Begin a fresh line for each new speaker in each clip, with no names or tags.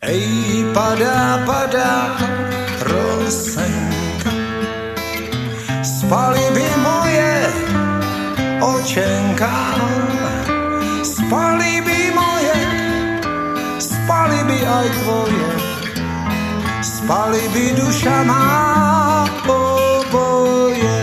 Ej, padá rosenka, spali by moje očenka, spali by moje, spali by aj tvoje, spali by duša má oboje,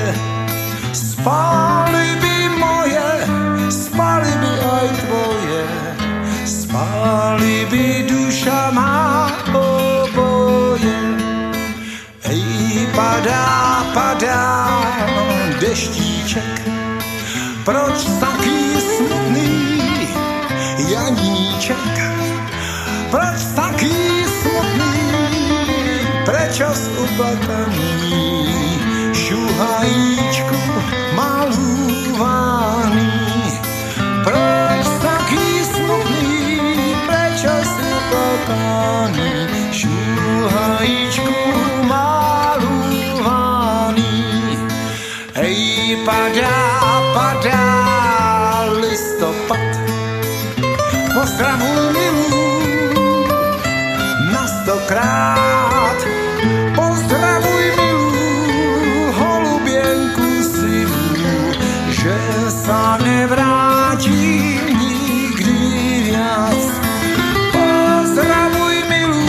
spali by moje, spali by aj tvoje, spali by duša má oboje. Ej, padá deštíček, proč taký smutný Janíček, proč taký smutný, prečo uplakaný, šuhajíčku malúvaný, proč taký smutný, prečo uplakaný, šuhajíčku malúvaný. Hej, padá listopad, pozdravuj milú na 100krát, pozdravuj milú holubienku sivú, že sa nevrátim nikdy viac. Pozdravuj milú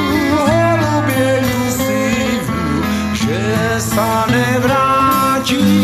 holubienku sivú, že sa nevrátim